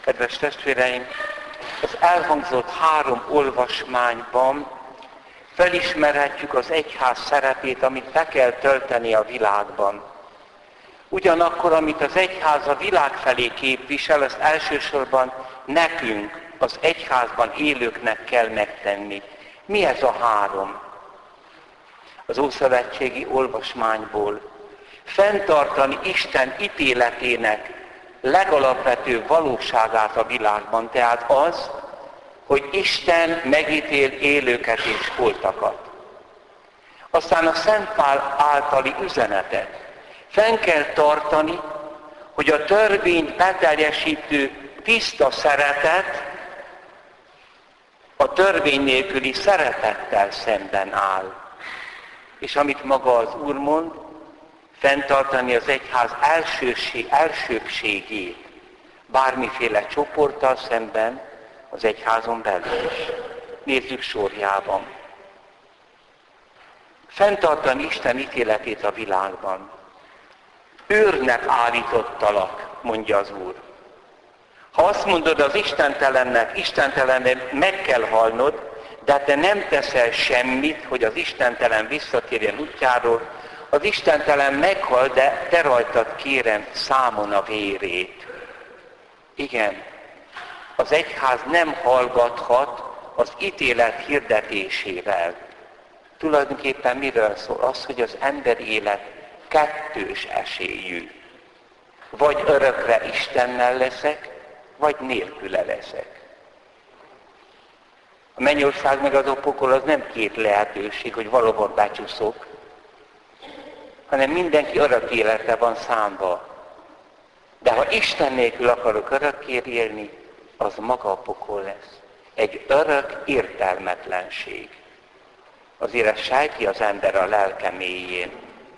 Kedves testvéreim, az elhangzott 3 olvasmányban felismerhetjük az egyház szerepét, amit be kell tölteni a világban. Ugyanakkor, amit az egyház a világ felé képvisel, azt elsősorban nekünk, az egyházban élőknek kell megtenni. Mi ez a 3? Az ószövetségi olvasmányból. Fenntartani Isten ítéletének legalapvetőbb valóságát a világban, tehát az, hogy Isten megítél élőket és holtakat. Aztán a Szent Pál általi üzenetet. Fenn kell tartani, hogy a törvényt beteljesítő tiszta szeretet a törvény nélküli szeretettel szemben áll. És amit maga az Úr mond, fenntartani az egyház elsőbbségét bármiféle csoporttal szemben az egyházon belül is. Nézzük sorjában. Fenntartani Isten ítéletét a világban. Őrnek állítottalak, mondja az Úr. Ha azt mondod az istentelennek meg kell halnod, de te nem teszel semmit, hogy az istentelen visszatérjen útjáról, az istentelen meghal, de te rajtad kérem számon a vérét. Igen, az egyház nem hallgathat az ítélet hirdetésével. Tulajdonképpen miről szól? Az, hogy az emberi élet kettős esélyű. Vagy örökre Istennel leszek, vagy nélküle leszek. A mennyország meg az pokol az nem 2 lehetőség, hogy valóban becsúszok, hanem mindenki örök életre van számva. De ha Isten nélkül akarok örökké élni, az maga a pokol lesz. Egy örök értelmetlenség. Azért ezt sejti az ember a lelke mélyén.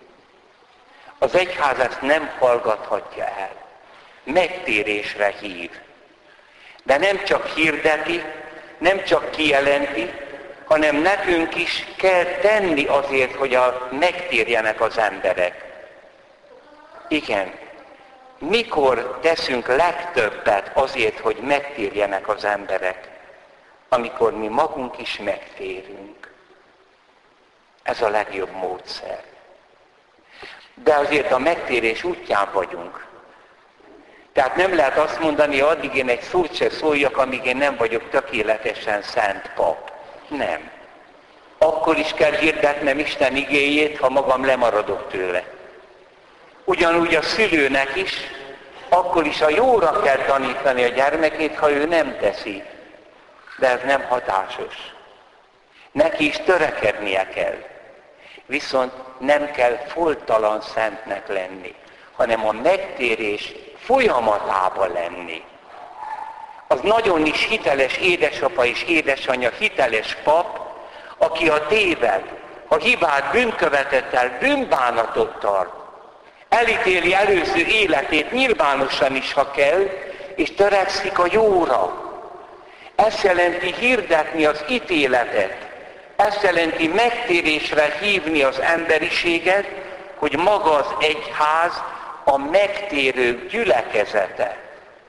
Az egyház ezt nem hallgathatja el. Megtérésre hív. De nem csak hirdeti, nem csak kijelenti, hanem nekünk is kell tenni azért, hogy megtérjenek az emberek. Igen, mikor teszünk legtöbbet azért, hogy megtérjenek az emberek? Amikor mi magunk is megtérünk. Ez a legjobb módszer. De azért a megtérés útján vagyunk. Tehát nem lehet azt mondani, hogy addig én egy szót se szóljak, amíg én nem vagyok tökéletesen szent pap. Nem. Akkor is kell hirdetnem Isten igéjét, ha magam lemaradok tőle. Ugyanúgy a szülőnek is, akkor is a jóra kell tanítani a gyermekét, ha ő nem teszi. De ez nem hatásos. Neki is törekednie kell. Viszont nem kell foltalan szentnek lenni, hanem a megtérés folyamatában lenni. Az nagyon is hiteles édesapa és édesanyja, hiteles pap, aki a téved, a hibát bűnkövetett el, bűnbánatot tart, elítéli előző életét nyilvánosan is, ha kell, és törekszik a jóra. Ez jelenti hirdetni az ítéletet, ez jelenti megtérésre hívni az emberiséget, hogy maga az egyház a megtérők gyülekezete.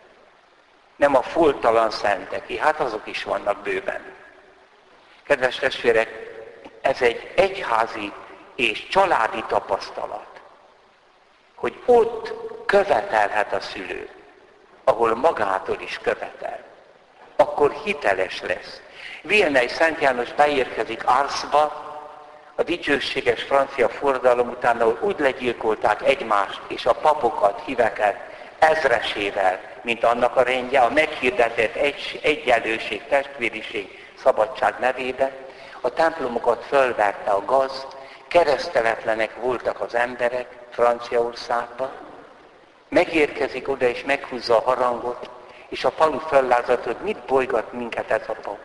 Nem a foltalan szenteké, hát azok is vannak bőven. Kedves testvérek, ez egy egyházi és családi tapasztalat, hogy ott követelhet a szülő, ahol magától is követel. Akkor hiteles lesz. Vilnei Szent János beérkezik Arszba, a dicsőséges francia forradalom után, ahol úgy legyilkolták egymást és a papokat, híveket ezresével, mint annak a rendje, a meghirdetett egyenlőség, testvériség, szabadság nevébe, a templomokat fölverte a gaz, kereszteletlenek voltak az emberek Franciaországban, megérkezik oda és meghúzza a harangot, és a falu föllázadt, hogy mit bolygat minket ez a pap.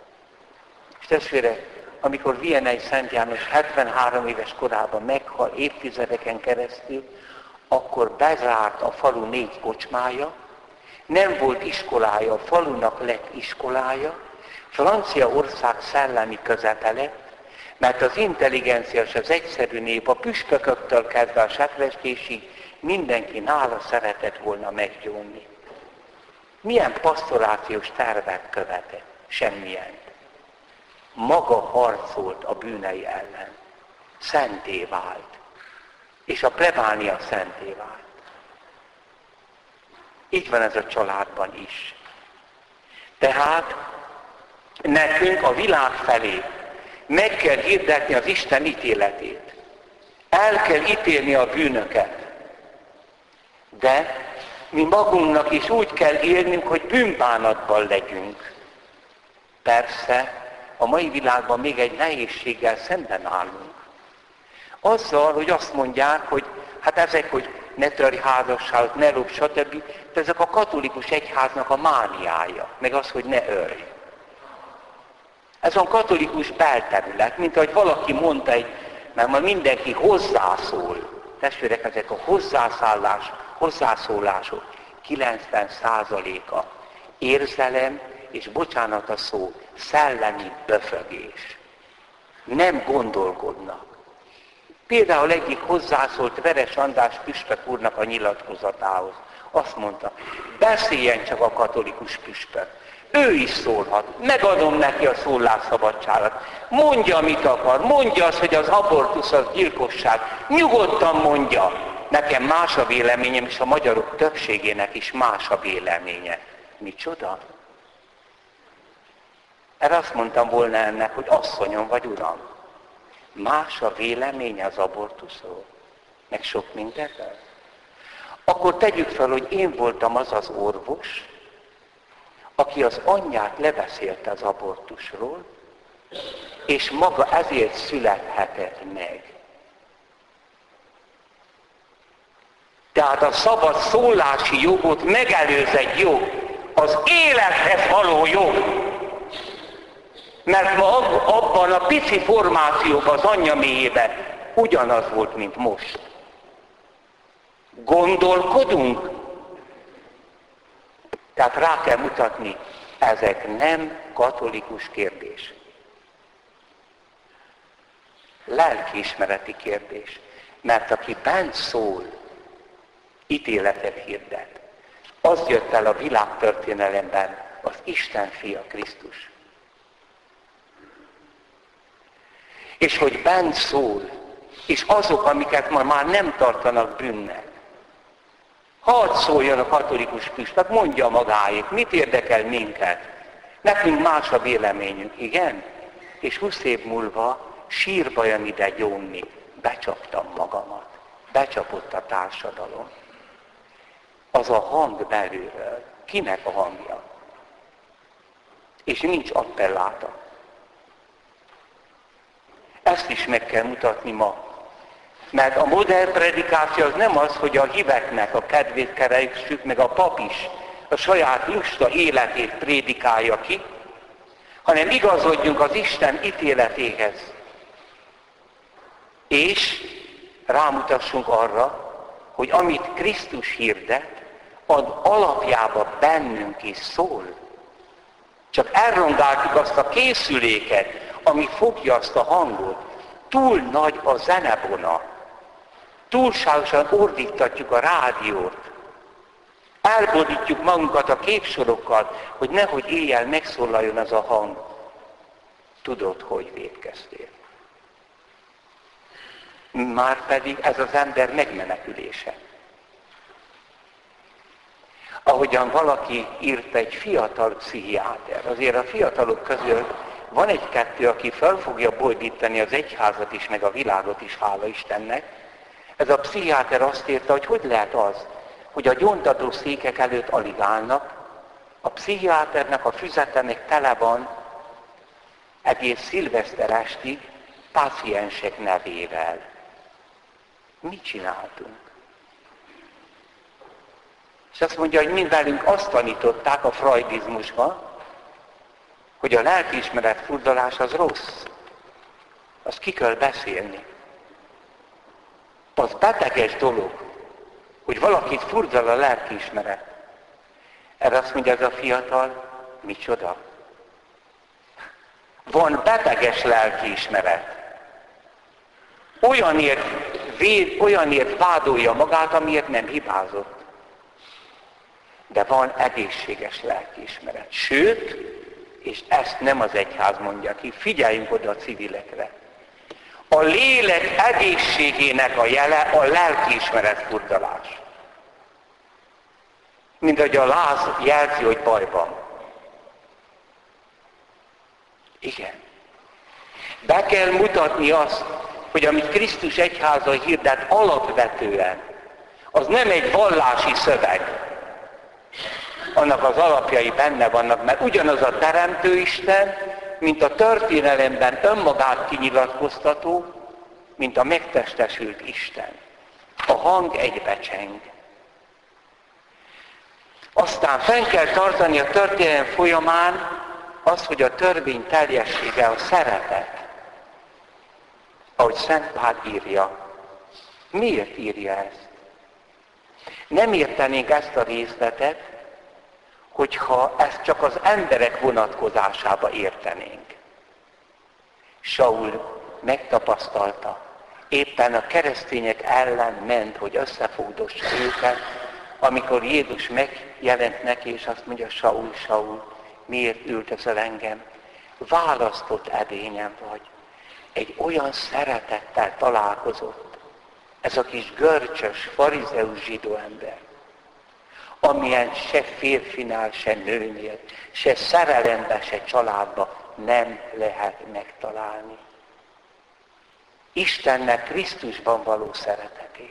És testvérek, amikor Vilnei Szent János 73 éves korában meghal évtizedeken keresztül, akkor bezárt a falu 4 kocsmája, nem volt iskolája, a falunak lett iskolája, Franciaország szellemi közepe lett, mert az intelligencia és az egyszerű nép a püspököktől kezdve a sekrestésig mindenki nála szeretett volna meggyónni. Milyen pastorációs tervet követett? Semmilyen. Maga harcolt a bűnei ellen. Szenté vált. És a plebánia szenté vált. Így van ez a családban is. Tehát nekünk a világ felé meg kell hirdetni az Isten ítéletét. El kell ítélni a bűnöket. De mi magunknak is úgy kell élnünk, hogy bűnbánatban legyünk. Persze, a mai világban még egy nehézséggel szemben állunk. Azzal, hogy azt mondják, hogy hát ezek, hogy ne törj házasságot, ne lopj, stb. De ezek a katolikus egyháznak a mániája, meg az, hogy ne ölj. Ez a katolikus belterület, mint ahogy valaki mondta, mert ma mindenki hozzászól. Testvérek, ezek a hozzászólások 90%-a érzelem, és bocsánat a szó, szellemi böfögés. Nem gondolkodnak. Például egyik hozzászólt Veres András püspök úrnak a nyilatkozatához. Azt mondta, beszéljen csak a katolikus püspök. Ő is szólhat, megadom neki a szólásszabadságot. Mondja, mit akar, mondja azt, hogy az abortusz az gyilkosság. Nyugodtan mondja. Nekem más a véleményem, és a magyarok többségének is más a véleménye. Micsoda? Erre azt mondtam volna ennek, hogy asszonyom vagy uram. Más a véleménye az abortuszról, meg sok mindenről. Akkor tegyük fel, hogy én voltam az az orvos, aki az anyját lebeszélte az abortusról, és maga ezért születhetett meg. Tehát a szabad szólási jogot megelőz egy jog, az élethez való jog. Mert ma abban a pici formációban az anyja mélyében ugyanaz volt, mint most. Gondolkodunk? Tehát rá kell mutatni, ezek nem katolikus kérdés. Lelkiismereti kérdés. Mert aki bent szól, ítéletet hirdet. Az jött el a világtörténelemben, az Isten fia Krisztus. És hogy bent szól, és azok, amiket ma már nem tartanak bűnnek. Hadd szóljon a katolikus püspök, mondja magáét, mit érdekel minket. Nekünk más a véleményünk, igen? És 20 év múlva sírba jön ide gyónni. Becsaptam magamat. Becsapott a társadalom. Az a hang belülről. Kinek a hangja? És nincs appelláta. Ezt is meg kell mutatni ma. Mert a modern predikáció az nem az, hogy a híveknek a kedvét keressük, meg a pap is a saját lusta életét prédikálja ki, hanem igazodjunk az Isten ítéletéhez. És rámutassunk arra, hogy amit Krisztus hirdet, az alapjában bennünk is szól. Csak elrongáltuk azt a készüléket, ami fogja azt a hangot. Túl nagy a zenebona. Túlságosan ordítatjuk a rádiót. Elbordítjuk magunkat a képsorokkal, hogy nehogy éjjel megszólaljon az a hang. Tudod, hogy vétkeztél. Márpedig ez az ember megmenekülése. Ahogyan valaki írta, egy fiatal pszichiáter, azért a fiatalok közül van egy-kettő, aki fel fogja boldítani az egyházat is, meg a világot is, hála Istennek. Ez a pszichiáter azt írta, hogy lehet az, hogy a gyóntató székek előtt alig állnak, a pszichiáternek a füzete meg tele van egész szilveszter estig páciensek nevével. Mit csináltunk? És azt mondja, hogy mind velünk azt tanították a freudizmusban, hogy a lelkiismeret furdalás az rossz. Azt ki kell beszélni. Az beteges dolog, hogy valakit furdal a lelkiismeret. Erre azt mondja ez a fiatal, micsoda? Van beteges lelkiismeret. Olyanért vádolja magát, amiért nem hibázott. de van egészséges lelkiismeret. Sőt, és ezt nem az egyház mondja ki, figyeljünk oda a civilekre. A lélek egészségének a jele a lelkiismeret furdalás. Mint ahogy a láz jelzi, hogy baj van. Igen. Be kell mutatni azt, hogy amit Krisztus egyháza hirdet alapvetően, az nem egy vallási szöveg. Annak az alapjai benne vannak, mert ugyanaz a Teremtő Isten, mint a történelemben önmagát kinyilatkoztató, mint a megtestesült Isten. A hang egybecseng. Aztán fenn kell tartani a történelem folyamán az, hogy a törvény teljessége a szeretet. Ahogy Szent Pál írja. Miért írja ezt? Nem értenénk ezt a részletet, hogyha ezt csak az emberek vonatkozásába értenénk. Saul megtapasztalta, éppen a keresztények ellen ment, hogy összefogdossa őket, amikor Jézus megjelent neki, és azt mondja, Saul, Saul, miért üldözöl engem? Választott edényem vagy. Egy olyan szeretettel találkozott, ez a kis görcsös, farizeus zsidó ember, amilyen se férfinál, se nőnél, se szerelemben, se családban nem lehet megtalálni. Istennek Krisztusban való szeretetét.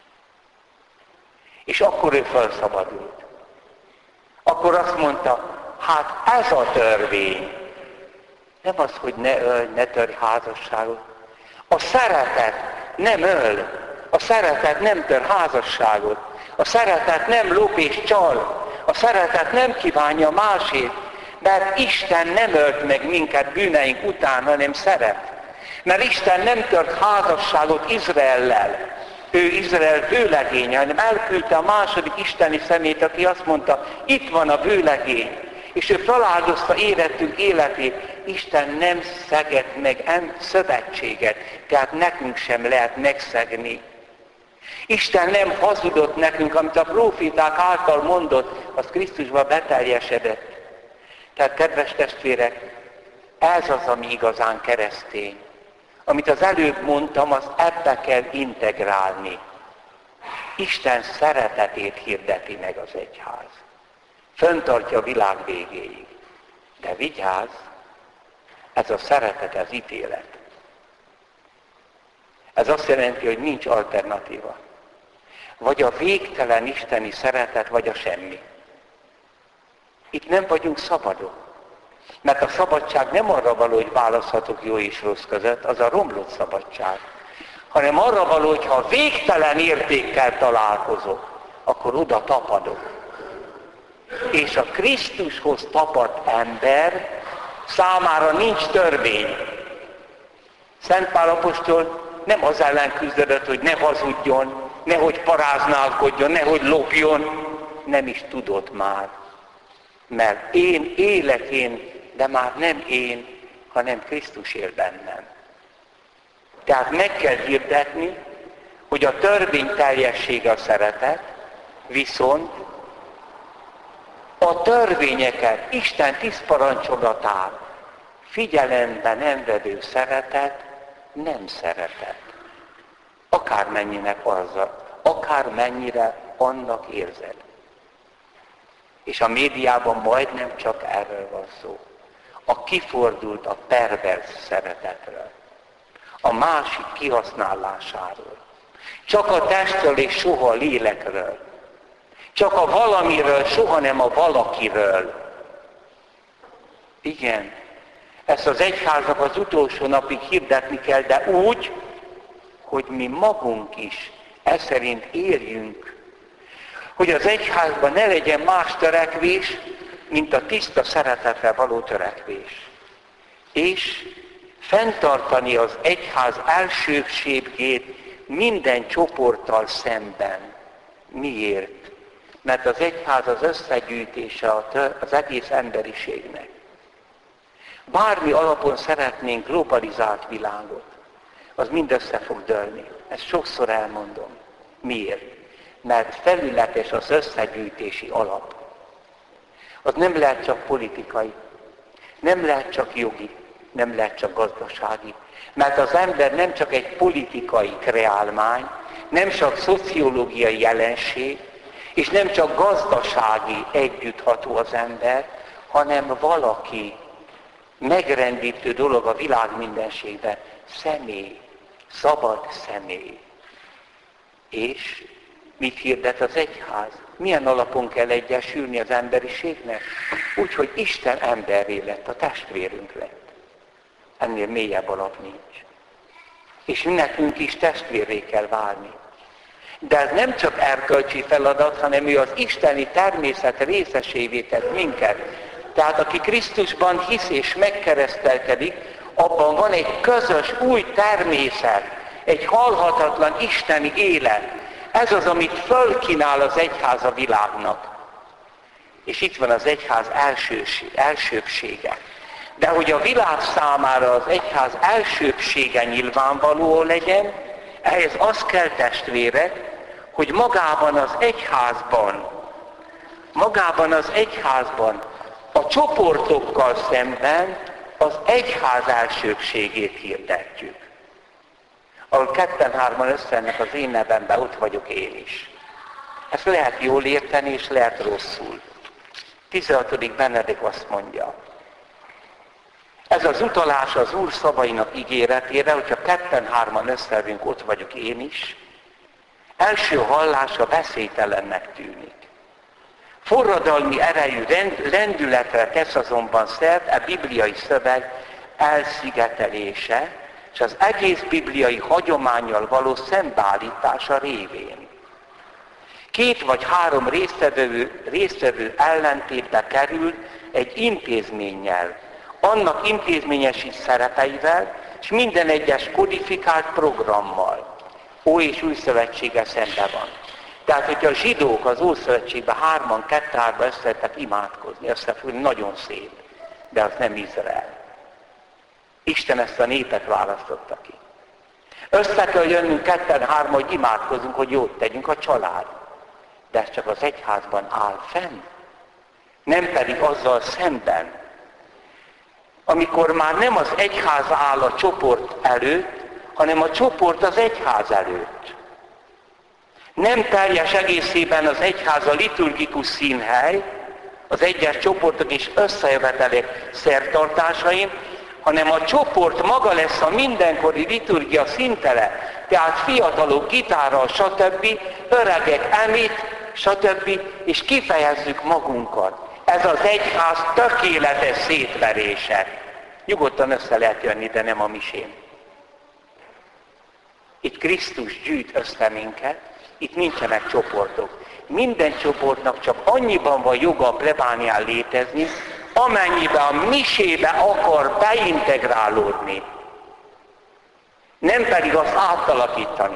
És akkor ő felszabadult. Akkor azt mondta, hát ez a törvény. Nem az, hogy ne ölj, ne törj házasságot. A szeretet nem öl. A szeretet nem tör házasságot. A szeretet nem lop és csal. A szeretet nem kívánja másét. Mert Isten nem ölt meg minket bűneink után, hanem szeret. Mert Isten nem tört házasságot Izraellel. Ő Izrael vőlegénye, hanem elküldte a második isteni szemét, aki azt mondta, itt van a vőlegény. És ő feláldozta érettünk életét. Isten nem szegett meg szövetséget, tehát nekünk sem lehet megszegni. Isten nem hazudott nekünk, amit a próféták által mondott, az Krisztusban beteljesedett. Tehát, kedves testvérek, ez az, ami igazán keresztény. Amit az előbb mondtam, azt ebbe kell integrálni. Isten szeretetét hirdeti meg az egyház. Föntartja a világ végéig. De vigyázz, ez a szeretet, ez ítélet. Ez azt jelenti, hogy nincs alternatíva. Vagy a végtelen isteni szeretet, vagy a semmi. Itt nem vagyunk szabadok. Mert a szabadság nem arra való, hogy választhatok jó és rossz között, az a romlott szabadság. Hanem arra való, hogy ha végtelen értékkel találkozok, akkor oda tapadok. És a Krisztushoz tapadt ember számára nincs törvény. Szent Pál apostol nem az ellen küzdött, hogy ne hazudjon, nehogy paráználkodjon, nehogy lopjon, nem is tudott már. Mert én élek de már nem én, hanem Krisztus él bennem. Tehát meg kell hirdetni, hogy a törvény teljessége a szeretet, viszont a törvényeket, Isten 10 parancsolatát figyelembe nem vevő szeretet nem szeretet. Akármennyire annak érzed. És a médiában majdnem csak erről van szó. A kifordult, a pervers szeretetről. A másik kihasználásáról. Csak a testről és soha a lélekről. Csak a valamiről, soha nem a valakiről. Igen, ezt az egyháznak az utolsó napig hirdetni kell, de úgy, hogy mi magunk is ez szerint éljünk. Hogy az egyházban ne legyen más törekvés, mint a tiszta szeretetre való törekvés. És fenntartani az egyház elsőbbségét minden csoporttal szemben. Miért? Mert az egyház az összegyűjtése az egész emberiségnek. Bármi alapon szeretnénk globalizált világot, az mind össze fog dőlni. Ezt sokszor elmondom. Miért? Mert felületes az összegyűjtési alap. Az nem lehet csak politikai, nem lehet csak jogi, nem lehet csak gazdasági. Mert az ember nem csak egy politikai kreálmány, nem csak szociológiai jelenség, és nem csak gazdasági együttható az ember, hanem valaki, megrendítő dolog a világ mindenségben, személy, szabad személy. És mit hirdet az egyház? Milyen alapon kell egyesülni az emberiségnek? Úgy, hogy Isten emberré lett, a testvérünk lett. Ennél mélyebb alap nincs. És nekünk is testvérré kell válni. De ez nem csak erkölcsi feladat, hanem ő az isteni természet részesévé tett minket. Tehát aki Krisztusban hisz és megkeresztelkedik, abban van egy közös új természet, egy halhatatlan isteni élet. Ez az, amit fölkínál az egyház a világnak. És itt van az egyház elsőbbsége. De hogy a világ számára az egyház elsőbbsége nyilvánvaló legyen, ehhez az kell, testvérek, hogy magában az egyházban a csoportokkal szemben az egyház elsőbbségét hirdetjük. Ahol ketten-hárman összennek az én nevemben, ott vagyok én is. Ezt lehet jól érteni, és lehet rosszul. 16. Benedikt azt mondja, ez az utalás az Úr szavainak ígéretére, hogyha ketten-hárman összevünk, ott vagyok én is, első hallása veszélytelennek tűnik. Forradalmi erejű lendületre tesz azonban szert a bibliai szöveg elszigetelése, és az egész bibliai hagyománnyal való szembeállítása révén. 2 vagy 3 résztvevő ellentétbe kerül egy intézménnyel, annak intézményesít szerepeivel, és minden egyes kodifikált programmal. Ó és Új Szövetsége szembe van. Tehát, hogyha a zsidók az Ószövetségben 3-2-3 összetettek imádkozni, összefogni, nagyon szép, de az nem Izrael. Isten ezt a népet választotta ki. Össze kell jönnünk 2-3, hogy imádkozunk, hogy jót tegyünk a család. De ez csak az egyházban áll fenn. Nem pedig azzal szemben, amikor már nem az egyház áll a csoport előtt, hanem a csoport az egyház előtt. Nem teljes egészében az egyház a liturgikus színhely, az egyes csoportok és összejövetelek szertartásain, hanem a csoport maga lesz a mindenkori liturgia színtere, tehát fiatalok gitárral, stb., öregek emit, stb., és kifejezzük magunkat. Ez az egyház tökéletes szétverése. Nyugodtan össze lehet jönni, de nem a misén. Itt Krisztus gyűjt össze minket, itt nincsenek csoportok. Minden csoportnak csak annyiban van joga a plebánián létezni, amennyiben a misébe akar beintegrálódni. Nem pedig azt átalakítani.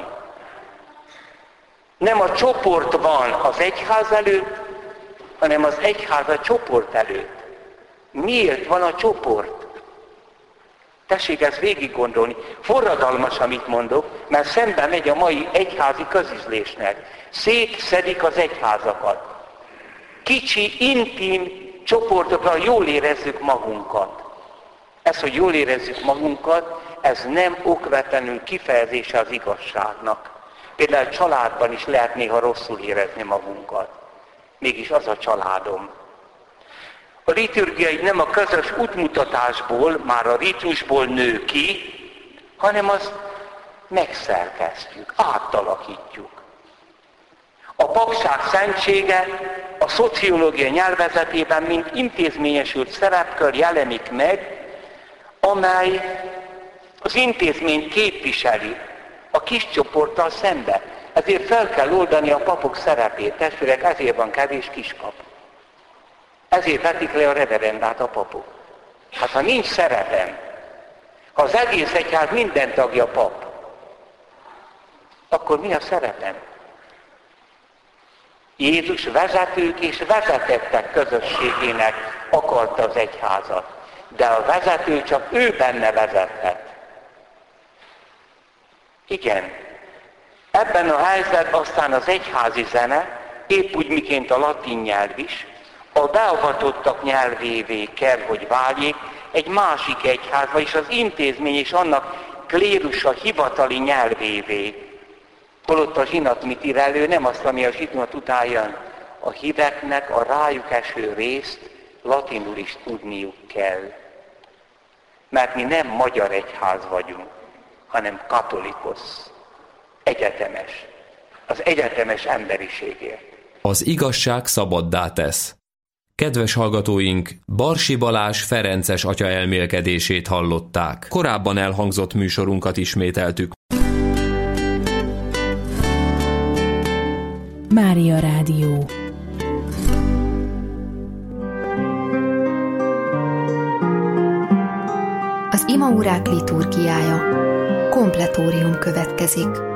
Nem a csoport van az egyház előtt, hanem az egyház a csoport előtt. Miért van a csoport? Tessék ezt végig gondolni. Forradalmas, amit mondok, mert szembe megy a mai egyházi közüzlésnek. Szétszedik az egyházakat. Kicsi, intim csoportokra jól érezzük magunkat. Ez, hogy jól érezzük magunkat, ez nem okvetlenül kifejezése az igazságnak. Például családban is lehet néha rosszul érezni magunkat. Mégis az a családom. A liturgia nem a közös útmutatásból, már a ritusból nő ki, hanem azt megszerkesztjük, átalakítjuk. A papság szentsége a szociológia nyelvezetében mint intézményesült szerepkör jelenik meg, amely az intézményt képviseli a kis csoporttal szembe. Ezért fel kell oldani a papok szerepét. Testvérek, ezért van kevés kispap. Ezért vetik le a reverendát a papok. Hát ha nincs szerepem, ha az egész egyház minden tagja pap, akkor mi a szerepem? Jézus vezetők és vezetettek közösségének akarta az egyházat. De a vezető csak ő benne vezethet. Igen. Ebben a helyzetben aztán az egyházi zene, épp úgy miként a latin nyelv is, a beavatottak nyelvévé kell, hogy váljék egy másik egyház, vagyis az intézmény és annak klérusa hivatali nyelvévé. Holott a zsinat mit ír elő? Nem azt, ami a zsinat után jön. A híveknek a rájuk eső részt latinul is tudniuk kell. Mert mi nem magyar egyház vagyunk, hanem katolikus, egyetemes. Az egyetemes emberiségért. Az igazság szabaddá tesz. Kedves hallgatóink, Barsi Balázs ferences atya elmélkedését hallották. Korábban elhangzott műsorunkat ismételtük. Mária Rádió. Az imaórák liturgiája. Kompletórium következik.